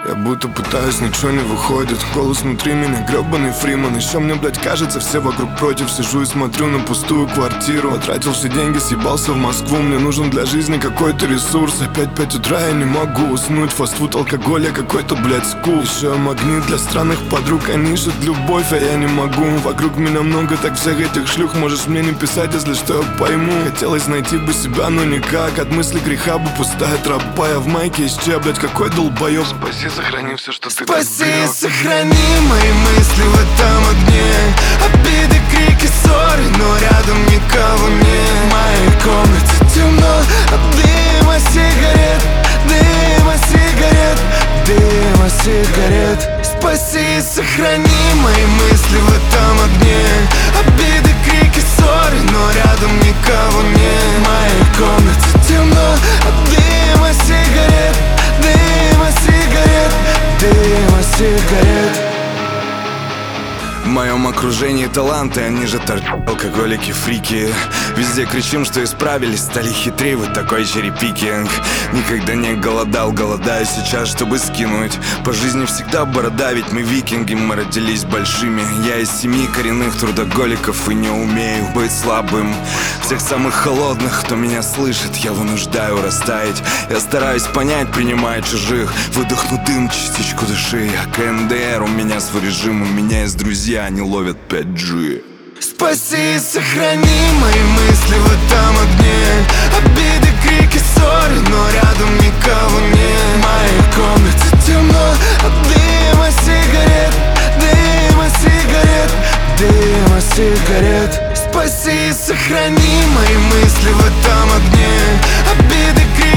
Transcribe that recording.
Я будто пытаюсь, ничего не выходит. Голос внутри меня, гребаный Фриман. Еще мне, блядь, кажется, все вокруг против. Сижу и смотрю на пустую квартиру. Потратил все деньги, съебался в Москву. Мне нужен для жизни какой-то ресурс. Опять 5 утра, я не могу уснуть. Фастфуд, алкоголь, я какой-то, блядь, скул. Еще магнит для странных подруг. Они ищут любовь, а я не могу. Вокруг меня много так всех этих шлюх. Можешь мне не писать, если что, я пойму. Хотелось найти бы себя, но никак. От мысли греха бы пустая тропа. Я в майке исчез, блядь, какой долбоёб. Спаси, сохрани все, что ты Спаси и сохрани мои мысли в этом огне. Обиды, крики, ссоры, но рядом никого нет. В моей комнате темно от дыма сигарет, дыма сигарет, дыма сигарет. Спаси и сохрани мои мысли в этом огне. Обиды, крики, ссоры, но рядом никого нет. В моей комнате темно от дыма сигарет, дыма сигарет, дыма сигарет. В моем окружении таланты, они же алкоголики, фрики. Везде кричим, что исправились, стали хитрее, вот такой черепикинг. Никогда не голодал, голодаю сейчас, чтобы скинуть. По жизни всегда борода, ведь мы викинги, мы родились большими. Я из семьи коренных трудоголиков и не умею быть слабым. Всех самых холодных, кто меня слышит, я вынуждаю растаять. Я стараюсь понять, принимая чужих. Выдохну дым, частичку души. Я КНДР, у меня свой режим, у меня есть друзья, они ловят 5G. Спаси и сохрани мои мысли в этом огне. Обиды, крики, ссоры, но рядом никого нет. В моей комнате темно от дыма сигарет, дыма сигарет, дыма сигарет. Спаси и сохрани мои мысли в этом огне. Обиды, крики,